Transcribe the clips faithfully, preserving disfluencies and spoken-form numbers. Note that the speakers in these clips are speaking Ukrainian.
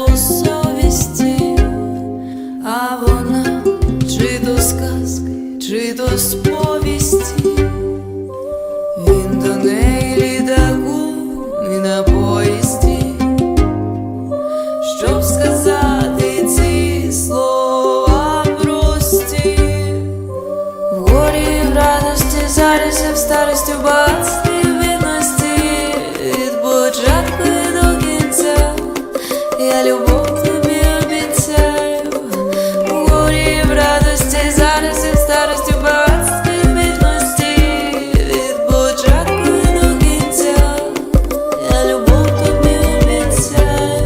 по совісті, а вона чи то сказки, чи то сповісті. Він до неї літаком і на поїзді, щоб сказати ці слова прості. Вгорі в радості, зараз в старості, в багатстві, бідності, від початку і до кінця я любов тобі обіцяю. Вгорі в радості, зараз і в старості, в багатстві, бідності, від початку і до кінця я любов тобі обіцяю.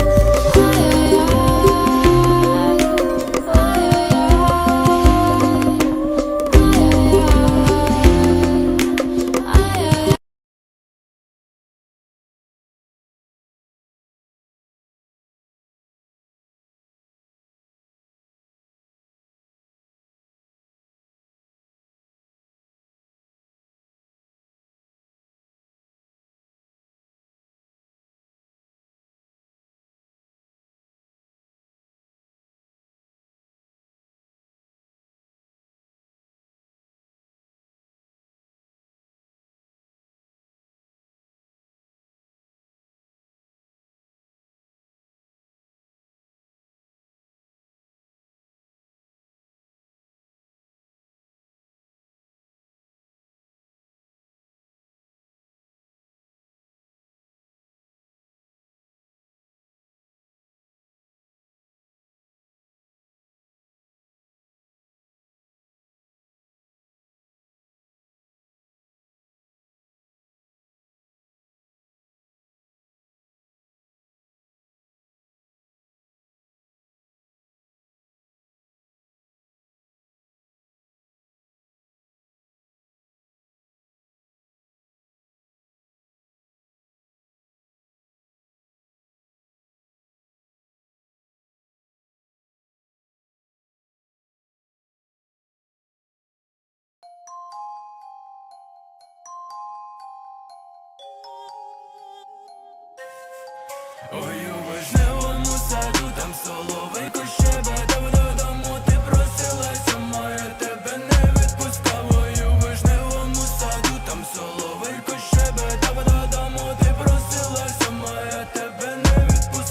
Ой, у вишневому саду, там соловейко щебетав, додому ти просилася, моя тебе не відпускав. Ой, у вишневому саду, там соловейко щебетав, додому ти просилася, моя тебе не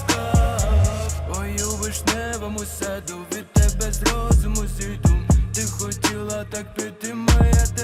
відпускав. Ой, у вишневому саду, від тебе з розуму зійду. Ти хотіла так піти, моя